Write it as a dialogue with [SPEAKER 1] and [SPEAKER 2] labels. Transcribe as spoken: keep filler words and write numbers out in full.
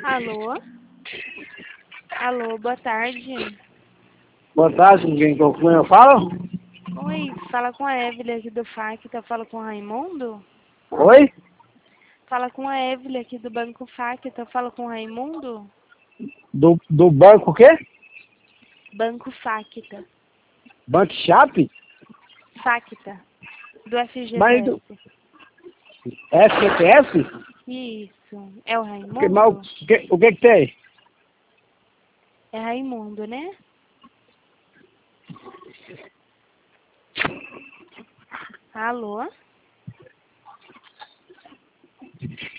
[SPEAKER 1] Alô? Alô, boa tarde.
[SPEAKER 2] Boa tarde, quem com quem eu falo?
[SPEAKER 1] Oi, fala com a Evelyn aqui do Facta, fala com o Raimundo?
[SPEAKER 2] Oi?
[SPEAKER 1] Fala com a Evelyn aqui do Banco Facta, fala com o Raimundo?
[SPEAKER 2] Do, do banco o quê?
[SPEAKER 1] Banco Facta.
[SPEAKER 2] Banco Chape?
[SPEAKER 1] Facta, do
[SPEAKER 2] Mas do
[SPEAKER 1] F G T S.
[SPEAKER 2] F G T S?
[SPEAKER 1] Isso, é o
[SPEAKER 2] Que, mal,
[SPEAKER 1] Raimundo?
[SPEAKER 2] que, o que que tem?
[SPEAKER 1] É Raimundo, né? Alô?